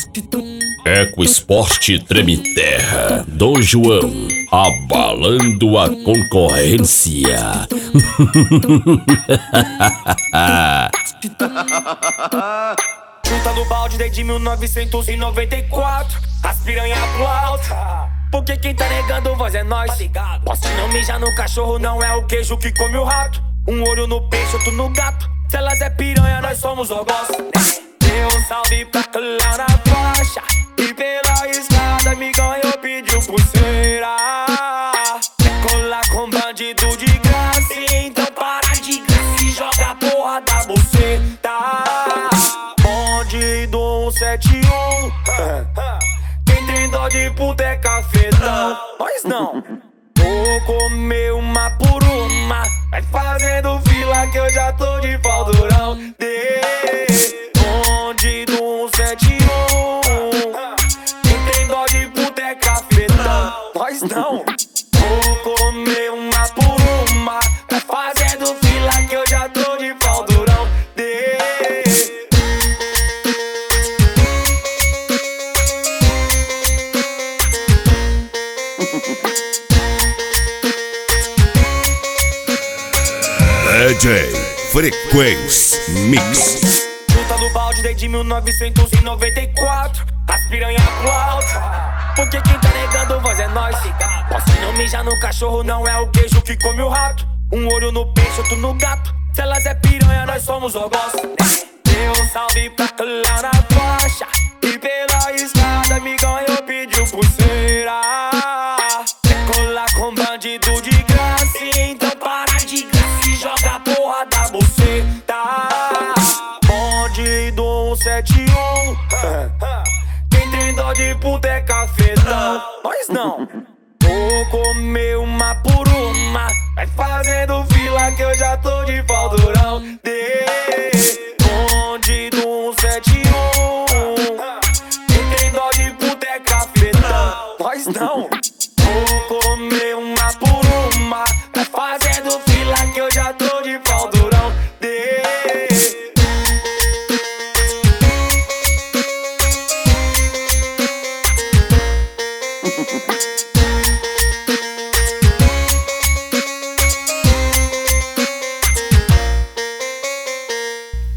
Eco Esporte Treme Terra do João, abalando a concorrência. Junta no balde desde 1994, as piranha pro alto. Porque quem tá negando voz é nós. Posso não mijar no cachorro, não é o queijo que come o rato. Um olho no peixe, outro no gato. Se elas é piranha, nós somos ogós. Dê um salve pra lá na faixa. E pela estrada me ganhou, pediu pulseira. Colar com bandido de graça, então para de graça e joga a porra da buceta. Bonde do 171. Quem tem dó de puta é cafetão. Nós não. Vou comer uma por uma. Vai fazendo fila que eu já tô de pau durão. Bonde do 171. Quem tem dó de puta é cafetão. Nós não. Vou comer uma por uma. Vai fazendo fila que eu já tô de pau durão. DJ Frequência Mix. Junta no balde desde 1994, as piranha pro alto. Porque quem tá negando voz é nós. Posso não mijar no cachorro, não é o queijo que come o rato. Um olho no peixe, outro no gato. Se elas é piranha, nós somos ogós. Dê um salve pra lá na faixa. E pela estrada me ganhou, pediu pulseira. Colar com bandido de graça, então para de graça e joga a porra da buceta. Bonde do 171. Quem tem dó de puta é cafetão. Nós não. Vou comer uma por uma. Vai fazendo fila que eu já tô de pau durão. Bonde do 171. Quem tem dó de puta é cafetão. Nós não. Vou comer uma por uma. Vai fazendo fila que eu já tô de pau durão.